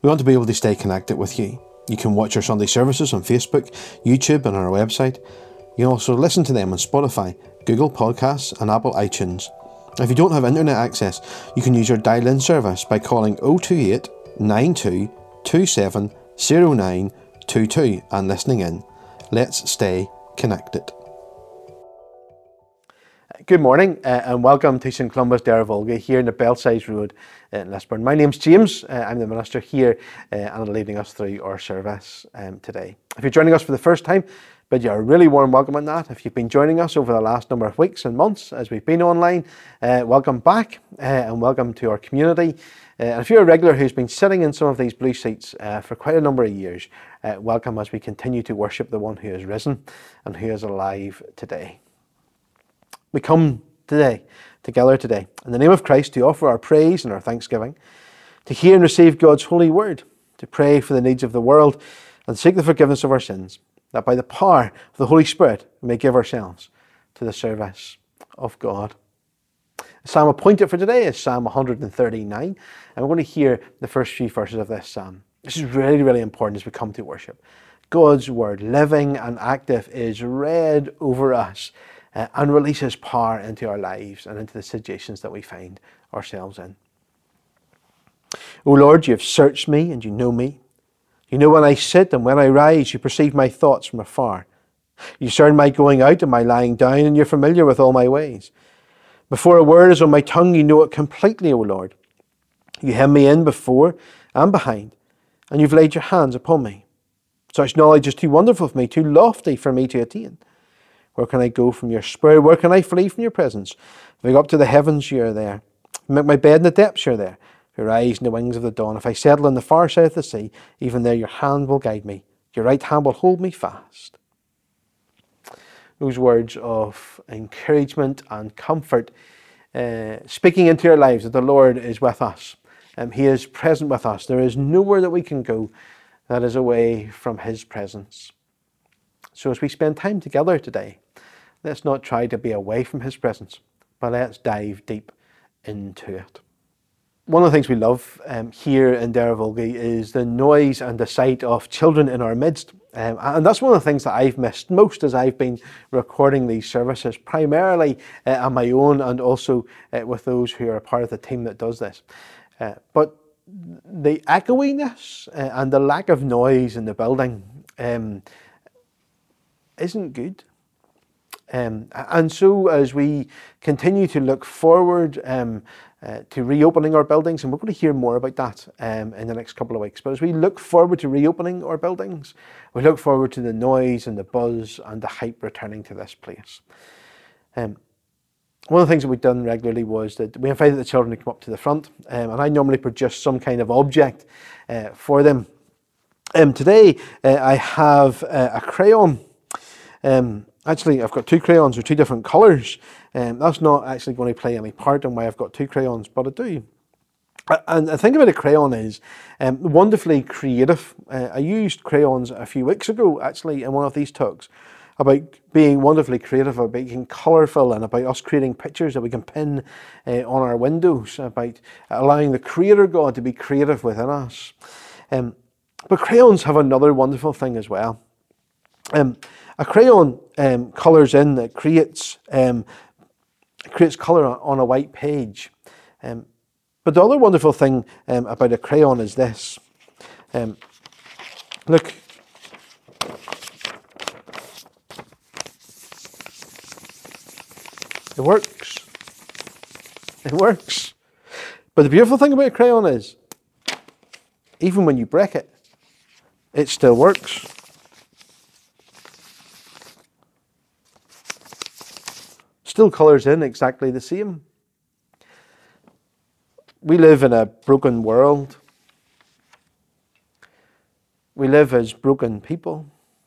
We want to be able to stay connected with you. You can watch our Sunday services on Facebook, YouTube and on our website. You can also listen to them on Spotify, Google Podcasts and Apple iTunes. If you don't have internet access, you can use your dial-in service by calling 028 92 27 0922 and listening in. Let's stay connected. Good morning and welcome to St Columba's Derryvolga here in the Belsize Road in Lisburn. My name's James, I'm the minister here and leading us through our service today. If you're joining us for the first time, but you're a really warm welcome on that. If you've been joining us over the last number of weeks and months as we've been online, welcome back and welcome to our community. And if you're a regular who's been sitting in some of these blue seats for quite a number of years, welcome as we continue to worship the one who is risen and who is alive today. We come together today, in the name of Christ, to offer our praise and our thanksgiving, to hear and receive God's holy word, to pray for the needs of the world and seek the forgiveness of our sins, that by the power of the Holy Spirit we may give ourselves to the service of God. The psalm appointed for today is Psalm 139, and we're going to hear the first few verses of this psalm. This is really, really important as we come to worship. God's word, living and active, is read over us and releases power into our lives and into the situations that we find ourselves in. O Lord, you have searched me and you know me. You know when I sit and when I rise, you perceive my thoughts from afar. You discern my going out and my lying down, and you're familiar with all my ways. Before a word is on my tongue, you know it completely, O Lord. You hem me in before and behind, and you've laid your hands upon me. Such knowledge is too wonderful for me, too lofty for me to attain. Where can I go from your spirit? Where can I flee from your presence? If I go up to the heavens, you are there. If I make my bed in the depths, you are there. If I rise in the wings of the dawn, if I settle on the far side of the sea, even there your hand will guide me. Your right hand will hold me fast. Those words of encouragement and comfort, speaking into our lives that the Lord is with us. He is present with us. There is nowhere that we can go that is away from His presence. So as we spend time together today, let's not try to be away from His presence, but let's dive deep into it. One of the things we love here in Derryvolga is the noise and the sight of children in our midst. And that's one of the things that I've missed most as I've been recording these services, primarily on my own and also with those who are a part of the team that does this. But the echoiness and the lack of noise in the building isn't good. And so as we continue to look forward to reopening our buildings, and we're going to hear more about that in the next couple of weeks, but as we look forward to reopening our buildings, we look forward to the noise and the buzz and the hype returning to this place. One of the things that we've done regularly was that we invited the children to come up to the front, and I normally produce some kind of object for them. Today I have a crayon. Actually, I've got two crayons with two different colours. That's not actually going to play any part in why I've got two crayons, but I do. And the thing about a crayon is wonderfully creative. I used crayons a few weeks ago, actually, in one of these talks, about being wonderfully creative, about being colourful, and about us creating pictures that we can pin on our windows, about allowing the Creator God to be creative within us. But crayons have another wonderful thing as well. A crayon colours in, that creates colour on a white page. But the other wonderful thing about a crayon is this. Look. It works. It works. But the beautiful thing about a crayon is, even when you break it, it still works. Still colours in exactly the same. We live in a broken world. We live as broken people.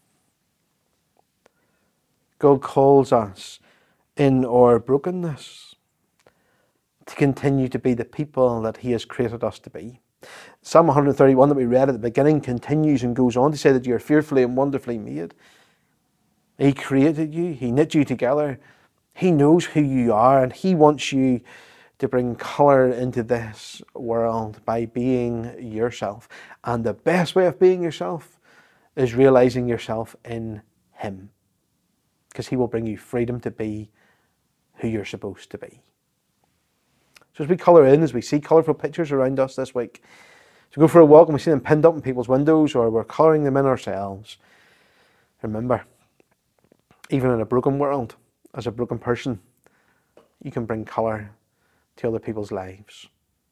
God calls us in our brokenness to continue to be the people that He has created us to be. Psalm 131 that we read at the beginning continues and goes on to say that you're fearfully and wonderfully made. He created you. He knit you together. He knows who you are, and He wants you to bring colour into this world by being yourself. And the best way of being yourself is realising yourself in Him, because He will bring you freedom to be who you're supposed to be. So as we colour in, as we see colourful pictures around us this week, as we go for a walk and we see them pinned up in people's windows, or we're colouring them in ourselves, remember, even in a broken world, as a broken person, you can bring colour to other people's lives.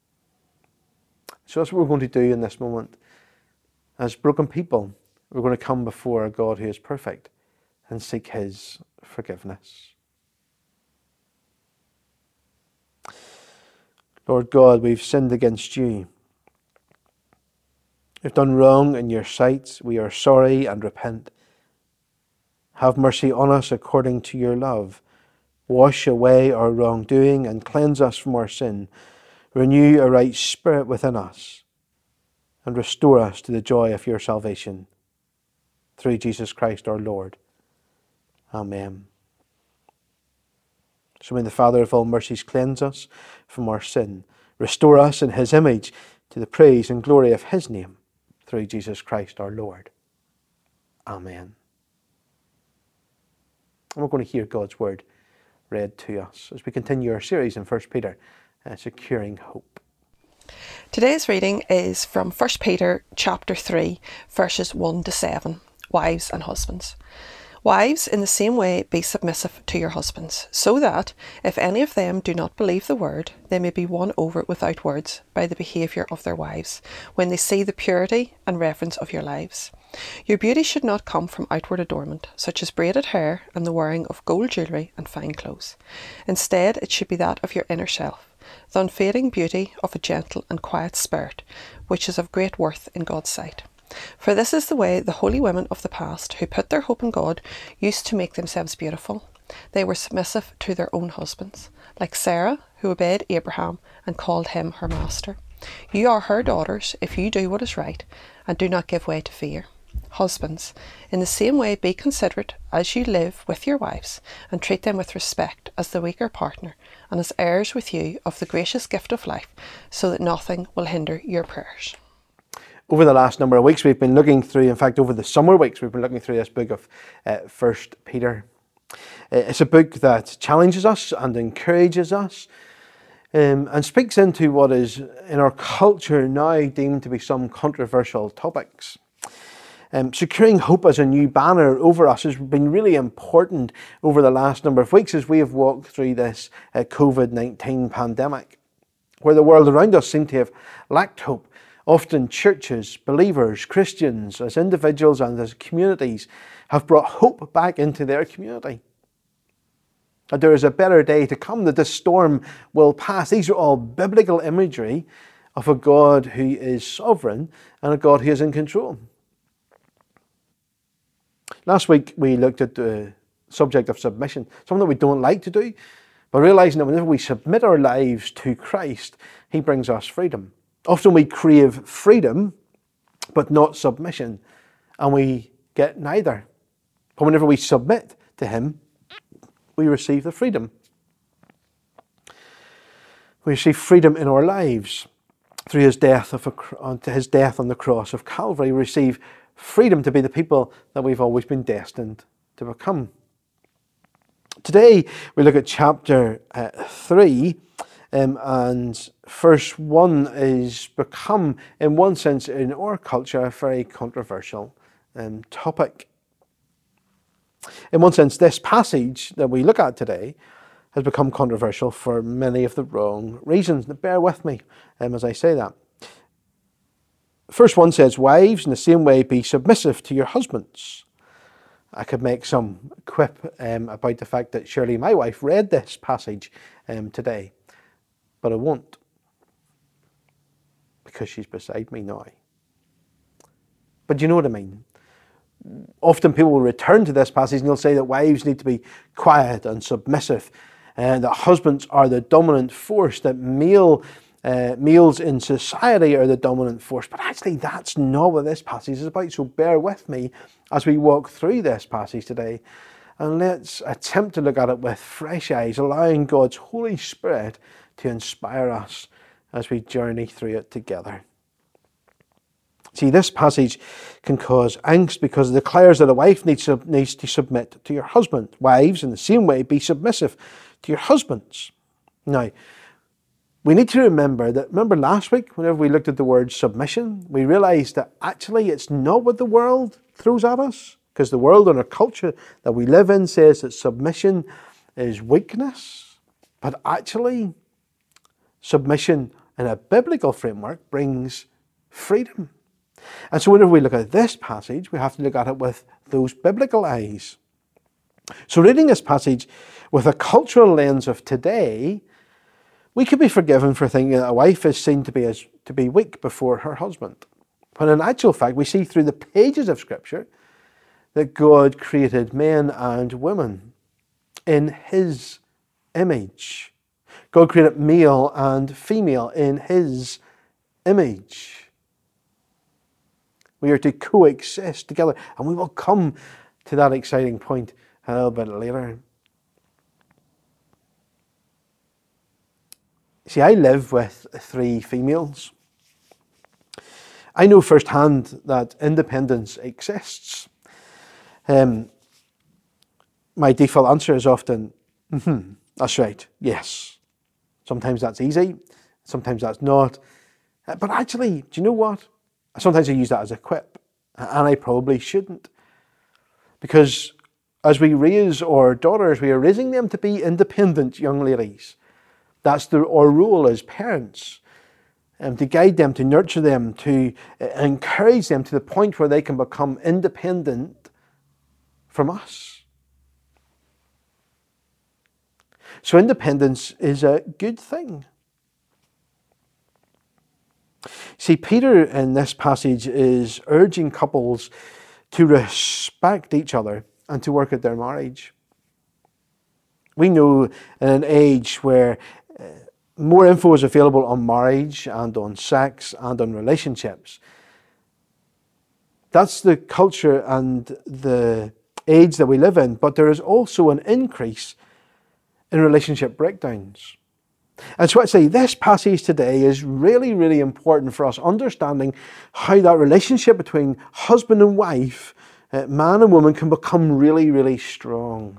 So that's what we're going to do in this moment. As broken people, we're going to come before a God who is perfect and seek His forgiveness. Lord God, we've sinned against You. We've done wrong in Your sight. We are sorry and repent. Have mercy on us according to Your love. Wash away our wrongdoing and cleanse us from our sin. Renew a right spirit within us and restore us to the joy of Your salvation. Through Jesus Christ our Lord. Amen. So may the Father of all mercies cleanse us from our sin, restore us in His image to the praise and glory of His name, through Jesus Christ our Lord. Amen. And we're going to hear God's word read to us as we continue our series in 1 Peter, Securing Hope. Today's reading is from 1 Peter chapter 3, verses 1 to 7, wives and husbands. Wives, in the same way, be submissive to your husbands, so that, if any of them do not believe the word, they may be won over without words by the behaviour of their wives, when they see the purity and reverence of your lives. Your beauty should not come from outward adornment, such as braided hair and the wearing of gold jewellery and fine clothes. Instead, it should be that of your inner self, the unfading beauty of a gentle and quiet spirit, which is of great worth in God's sight. For this is the way the holy women of the past, who put their hope in God, used to make themselves beautiful. They were submissive to their own husbands, like Sarah, who obeyed Abraham and called him her master. You are her daughters if you do what is right and do not give way to fear. Husbands, in the same way be considerate as you live with your wives, and treat them with respect as the weaker partner and as heirs with you of the gracious gift of life, so that nothing will hinder your prayers. Over the last number of weeks, we've been looking through, in fact, over the summer weeks, we've been looking through this book of 1 Peter. It's a book that challenges us and encourages us and speaks into what is, in our culture now, deemed to be some controversial topics. Securing hope as a new banner over us has been really important over the last number of weeks as we have walked through this COVID-19 pandemic, where the world around us seemed to have lacked hope. Often churches, believers, Christians, as individuals and as communities, have brought hope back into their community. That there is a better day to come, that this storm will pass. These are all biblical imagery of a God who is sovereign and a God who is in control. Last week we looked at the subject of submission, something that we don't like to do, but realising that whenever we submit our lives to Christ, He brings us freedom. Often we crave freedom, but not submission, and we get neither. But whenever we submit to Him, we receive the freedom. We receive freedom in our lives through His death on the cross of Calvary. We receive freedom to be the people that we've always been destined to become. Today we look at chapter 3. And verse 1 is become, in one sense, in our culture, a very controversial topic. In one sense, this passage that we look at today has become controversial for many of the wrong reasons. Now, bear with me as I say that. Verse 1 says, wives, in the same way, be submissive to your husbands. I could make some quip about the fact that surely my wife read this passage today. But I won't, because she's beside me now. But you know what I mean? Often people will return to this passage and they'll say that wives need to be quiet and submissive, and that husbands are the dominant force, that males in society are the dominant force. But actually that's not what this passage is about. So bear with me as we walk through this passage today, and let's attempt to look at it with fresh eyes, allowing God's Holy Spirit to inspire us as we journey through it together. See, this passage can cause angst because it declares that a wife needs to submit to your husband. Wives, in the same way, be submissive to your husbands. Now, we need to remember last week, whenever we looked at the word submission, we realized that actually it's not what the world throws at us, because the world and our culture that we live in says that submission is weakness. But actually, submission in a biblical framework brings freedom. And so whenever we look at this passage, we have to look at it with those biblical eyes. So reading this passage with a cultural lens of today, we could be forgiven for thinking that a wife is seen to be weak before her husband. When in actual fact, we see through the pages of Scripture that God created men and women in His image. God created male and female in His image. We are to coexist together, and we will come to that exciting point a little bit later. See, I live with 3 females. I know firsthand that independence exists. My default answer is often, that's right, yes. Sometimes that's easy, sometimes that's not. But actually, do you know what? Sometimes I use that as a quip, and I probably shouldn't. Because as we raise our daughters, we are raising them to be independent young ladies. That's our role as parents, to guide them, to nurture them, to encourage them to the point where they can become independent from us. So independence is a good thing. See, Peter in this passage is urging couples to respect each other and to work at their marriage. We know in an age where more info is available on marriage and on sex and on relationships. That's the culture and the age that we live in, but there is also an increase in relationship breakdowns. And so I'd say this passage today is really, really important for us understanding how that relationship between husband and wife, man and woman, can become really, really strong.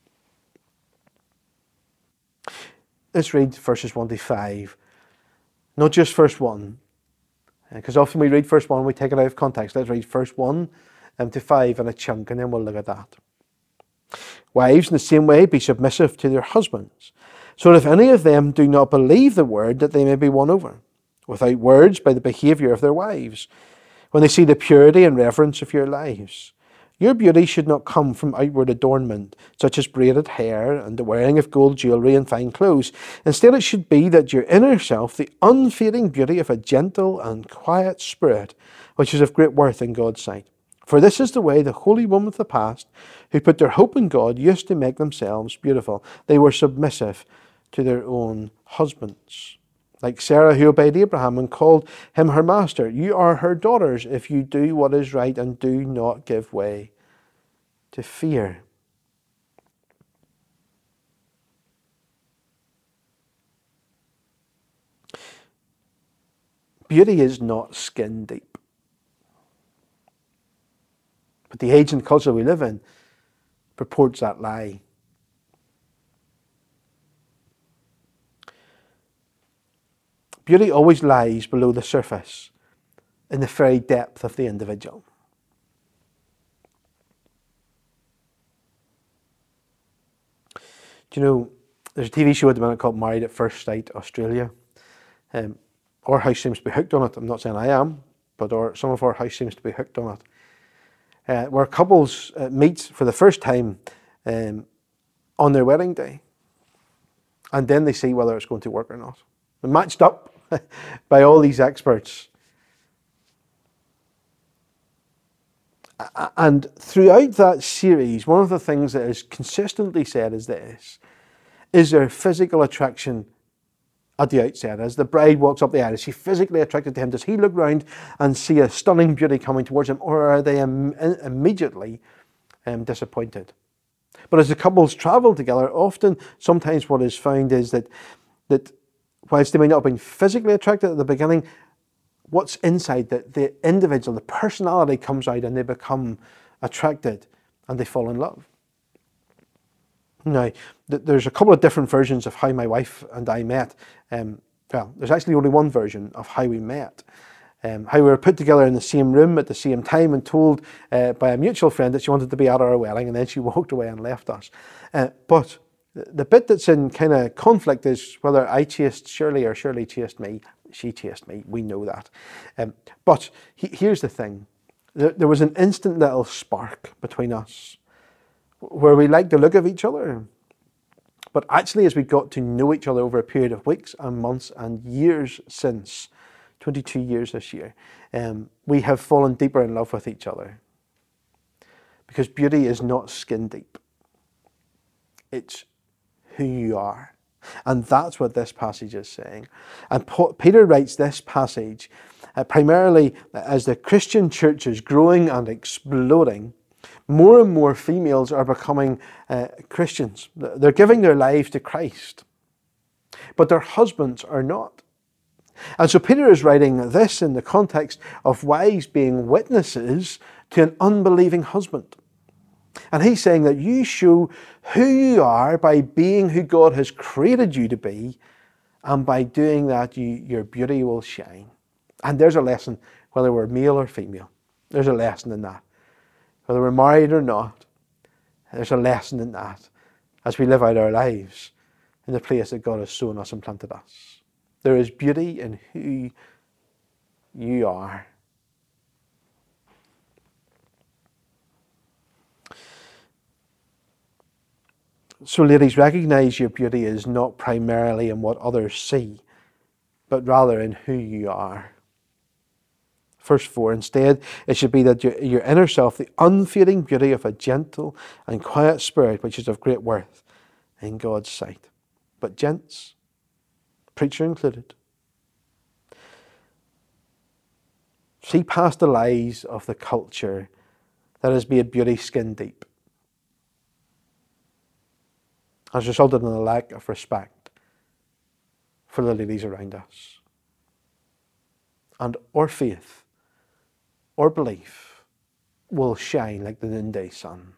Let's read verses 1 to 5. Not just verse 1, because often we read verse 1 and we take it out of context. Let's read verse 1 to 5 in a chunk, and then we'll look at that. Wives, in the same way, be submissive to their husbands, so that if any of them do not believe the word, that they may be won over, without words, by the behaviour of their wives, when they see the purity and reverence of your lives. Your beauty should not come from outward adornment, such as braided hair and the wearing of gold jewellery and fine clothes. Instead, it should be that your inner self, the unfading beauty of a gentle and quiet spirit, which is of great worth in God's sight. For this is the way the holy women of the past, who put their hope in God, used to make themselves beautiful. They were submissive to their own husbands. Like Sarah, who obeyed Abraham and called him her master. You are her daughters if you do what is right and do not give way to fear. Beauty is not skin deep. But the age and culture we live in purports that lie. Beauty always lies below the surface, in the very depth of the individual. Do you know, there's a TV show at the minute called Married at First Sight Australia. Our house seems to be hooked on it. I'm not saying I am, but some of our house seems to be hooked on it. Where couples meet for the first time on their wedding day. And then they see whether it's going to work or not. They're matched up by all these experts. And throughout that series, one of the things that is consistently said is this: is there physical attraction at the outset? As the bride walks up the aisle, is she physically attracted to him? Does he look round and see a stunning beauty coming towards him? Or are they immediately disappointed? But as the couples travel together, sometimes what is found is that whilst they may not have been physically attracted at the beginning, what's inside, the individual, the personality comes out and they become attracted and they fall in love. Now, there's a couple of different versions of how my wife and I met. Well, there's actually only one version of how we met. How we were put together in the same room at the same time and told by a mutual friend that she wanted to be at our wedding, and then she walked away and left us. But the bit that's in kind of conflict is whether I chased Shirley or Shirley chased me. She chased me, we know that. But here's the thing. There was an instant little spark between us where we liked the look of each other. But actually, as we got to know each other over a period of weeks and months and years since, 22 years this year, we have fallen deeper in love with each other. Because beauty is not skin deep. It's who you are. And that's what this passage is saying. And Peter writes this passage primarily as the Christian church is growing and exploding. More and more females are becoming Christians. They're giving their lives to Christ. But their husbands are not. And so Peter is writing this in the context of wives being witnesses to an unbelieving husband. And he's saying that you show who you are by being who God has created you to be, and by doing that, your beauty will shine. And there's a lesson, whether we're male or female. There's a lesson in that. Whether we're married or not, there's a lesson in that as we live out our lives in the place that God has sown us and planted us. There is beauty in who you are. So ladies, recognize your beauty is not primarily in what others see, but rather in who you are. Verse 4, instead, it should be that your inner self, the unfading beauty of a gentle and quiet spirit, which is of great worth in God's sight. But gents, preacher included, see past the lies of the culture that has made beauty skin deep, has resulted in a lack of respect for the ladies around us. And our faith, our belief, will shine like the noonday sun.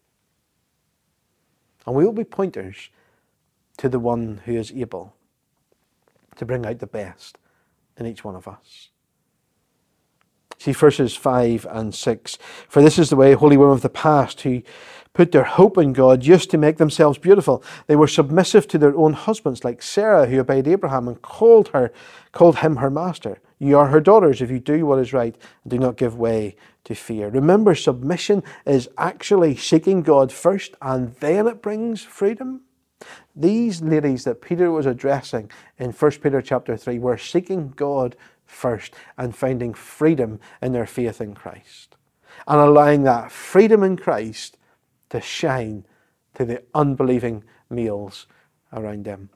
And we will be pointers to the one who is able to bring out the best in each one of us. See verses 5 and 6. For this is the way holy women of the past, who put their hope in God, used to make themselves beautiful. They were submissive to their own husbands, like Sarah, who obeyed Abraham and called him her master. You are her daughters if you do what is right and do not give way to fear. Remember, submission is actually seeking God first, and then it brings freedom. These ladies that Peter was addressing in 1 Peter chapter 3 were seeking God first and finding freedom in their faith in Christ, and allowing that freedom in Christ to shine to the unbelieving males around them.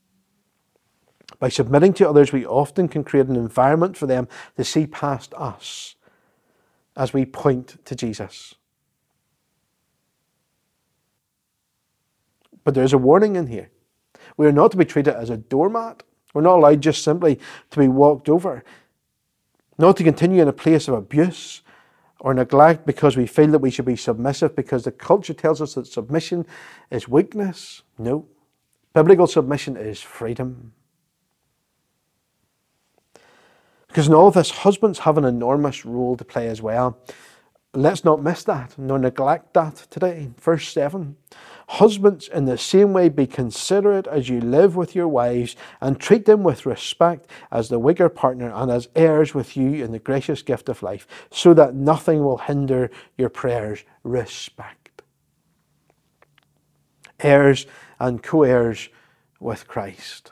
By submitting to others, we often can create an environment for them to see past us as we point to Jesus. But there's a warning in here. We are not to be treated as a doormat. We're not allowed just simply to be walked over. Not to continue in a place of abuse or neglect because we feel that we should be submissive because the culture tells us that submission is weakness. No. Biblical submission is freedom. Because in all of this, husbands have an enormous role to play as well. Let's not miss that, nor neglect that today. Verse 7. Husbands, in the same way, be considerate as you live with your wives, and treat them with respect as the weaker partner and as heirs with you in the gracious gift of life, so that nothing will hinder your prayers. Respect. Heirs and co-heirs with Christ.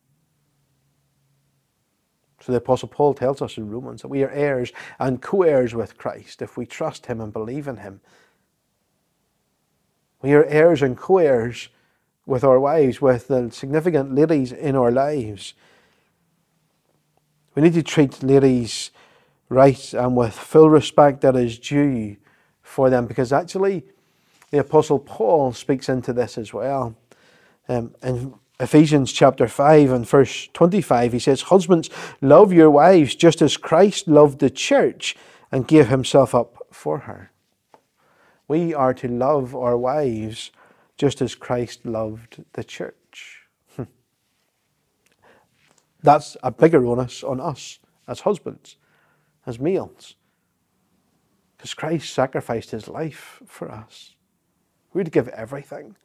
So the Apostle Paul tells us in Romans that we are heirs and co-heirs with Christ if we trust him and believe in him. We are heirs and co-heirs with our wives, with the significant ladies in our lives. We need to treat ladies right and with full respect that is due for them, because actually the Apostle Paul speaks into this as well. In Ephesians chapter 5 and verse 25, he says, "Husbands, love your wives just as Christ loved the church and gave himself up for her." We are to love our wives just as Christ loved the church. That's a bigger onus on us as husbands, as males. Because Christ sacrificed his life for us. We're to give everything.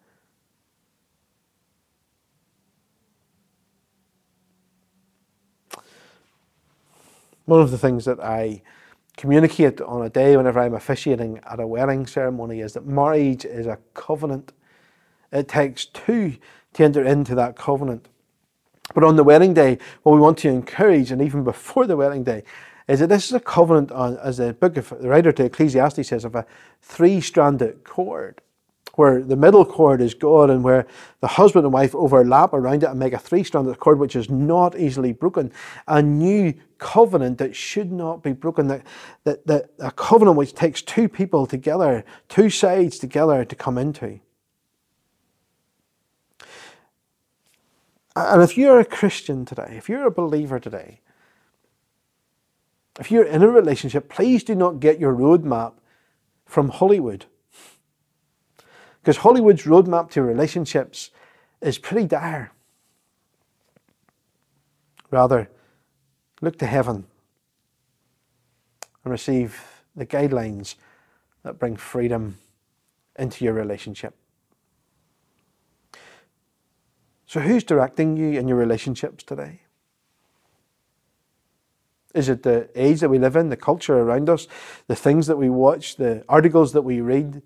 One of the things that I communicate on a day whenever I'm officiating at a wedding ceremony is that marriage is a covenant. It takes two to enter into that covenant. But on the wedding day, what we want to encourage, and even before the wedding day, is that this is a covenant, as the writer to Ecclesiastes says, of a three-stranded cord, where the middle cord is God and where the husband and wife overlap around it and make a three-stranded cord which is not easily broken. A new covenant that should not be broken, a covenant which takes two people together, two sides together to come into. And if you're a Christian today, if you're a believer today, if you're in a relationship, please do not get your roadmap from Hollywood. Because Hollywood's roadmap to relationships is pretty dire. Rather, look to heaven and receive the guidelines that bring freedom into your relationship. So who's directing you in your relationships today? Is it the age that we live in, the culture around us, the things that we watch, the articles that we read,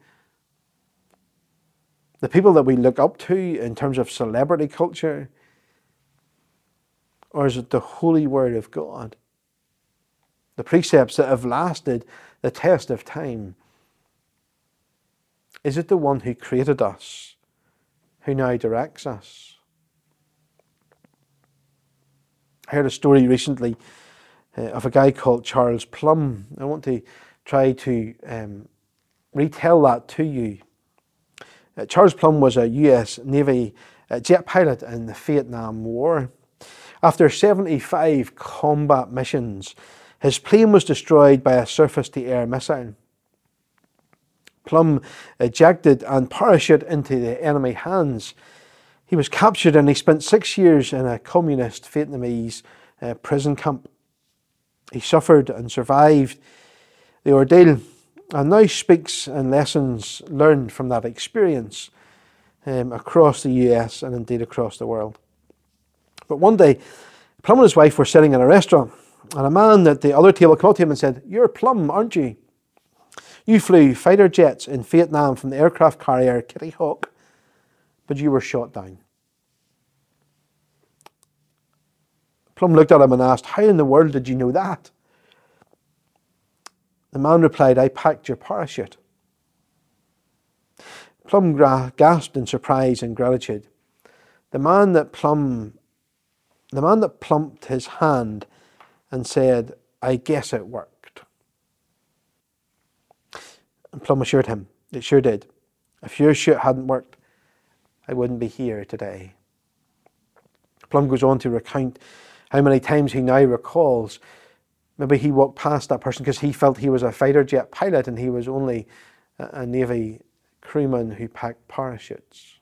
the people that we look up to in terms of celebrity culture? Or is it the holy word of God? The precepts that have lasted the test of time? Is it the one who created us, who now directs us? I heard a story recently of a guy called Charles Plumb. I want to try to retell that to you. Charles Plumb was a US Navy jet pilot in the Vietnam War. After 75 combat missions, his plane was destroyed by a surface-to-air missile. Plumb ejected and parachuted into the enemy hands. He was captured and he spent 6 years in a communist Vietnamese prison camp. He suffered and survived the ordeal and now speaks in lessons learned from that experience across the US and indeed across the world. But one day, Plumb and his wife were sitting in a restaurant and a man at the other table came up to him and said, "You're Plumb, aren't you? You flew fighter jets in Vietnam from the aircraft carrier Kitty Hawk, but you were shot down." Plumb looked at him and asked, "How in the world did you know that?" The man replied, "I packed your parachute." Plumb gasped in surprise and gratitude. The man that plumped his hand and said, "I guess it worked." And Plumb assured him, "It sure did. If your chute hadn't worked, I wouldn't be here today." Plumb goes on to recount how many times he now recalls maybe he walked past that person because he felt he was a fighter jet pilot and he was only a Navy crewman who packed parachutes.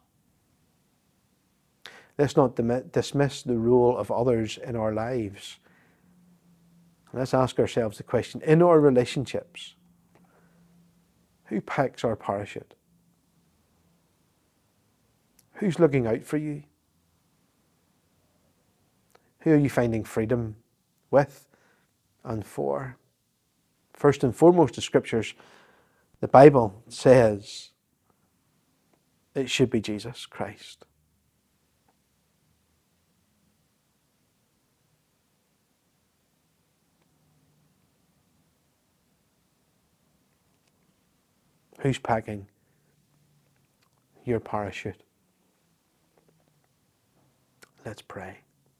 Let's not dismiss the role of others in our lives. Let's ask ourselves the question, in our relationships, who packs our parachute? Who's looking out for you? Who are you finding freedom with and for? First and foremost, the Scriptures, the Bible says it should be Jesus Christ. Who's packing your parachute? Let's pray.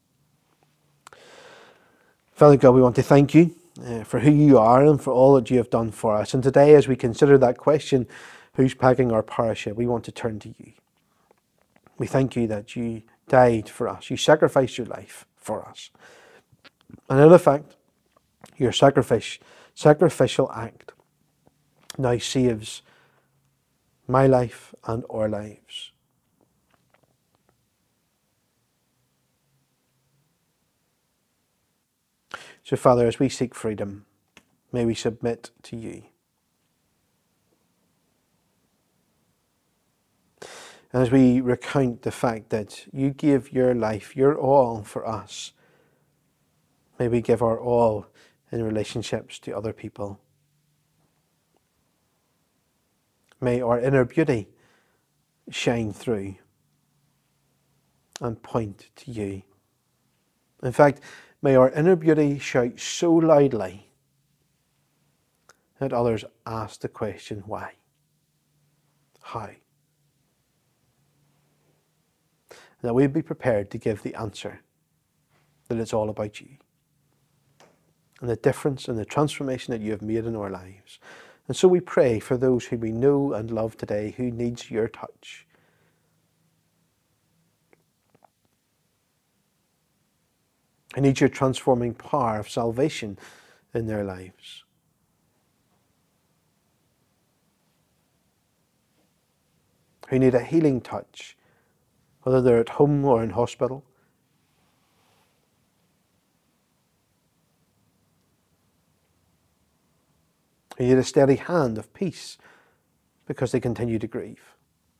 Father God, we want to thank you for who you are and for all that you have done for us. And today, as we consider that question, who's packing our parachute, we want to turn to you. We thank you that you died for us. You sacrificed your life for us. And in effect, your sacrificial act now saves my life and our lives. So, Father, as we seek freedom, may we submit to you. And as we recount the fact that you gave your life, your all for us, may we give our all in relationships to other people. May our inner beauty shine through and point to you. In fact, may our inner beauty shout so loudly that others ask the question, why? How? That we'd be prepared to give the answer that it's all about you and the difference and the transformation that you have made in our lives. And so we pray for those who we know and love today who needs your touch. Who needs your transforming power of salvation in their lives. Who need a healing touch, whether they're at home or in hospital. Who need a steady hand of peace because they continue to grieve.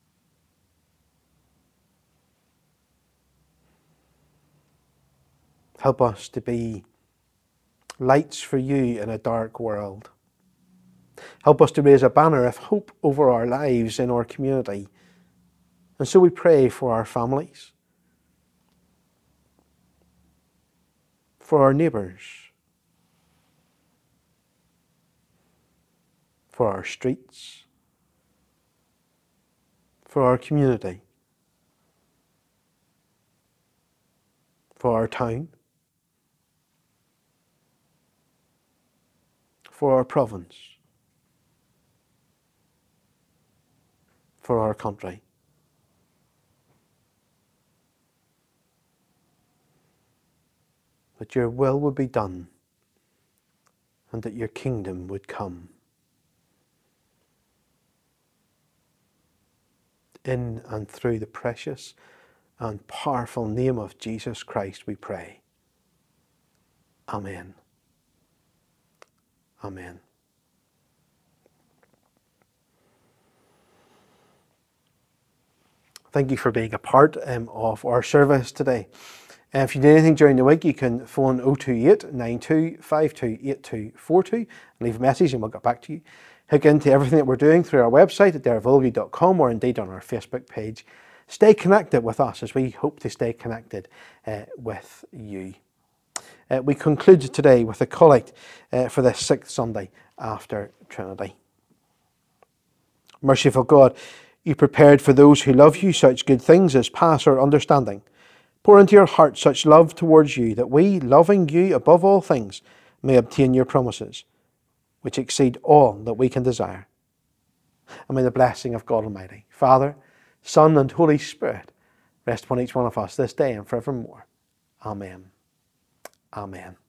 Help us to be lights for you in a dark world. Help us to raise a banner of hope over our lives in our community. And so we pray for our families, for our neighbours, for our streets, for our community, for our town, for our province, for our country. That your will would be done and that your kingdom would come. In and through the precious and powerful name of Jesus Christ we pray. Amen. Amen. Thank you for being a part of our service today. If you need anything during the week, you can phone 028 92 52 8242 and leave a message and we'll get back to you. Hook into everything that we're doing through our website at darevulgy.com or indeed on our Facebook page. Stay connected with us as we hope to stay connected with you. We conclude today with a collect for the 6th Sunday after Trinity. Merciful God, you prepared for those who love you such good things as pass our understanding. Pour into your heart such love towards you that we, loving you above all things, may obtain your promises, which exceed all that we can desire. And may the blessing of God Almighty, Father, Son, and Holy Spirit rest upon each one of us this day and forevermore. Amen. Amen.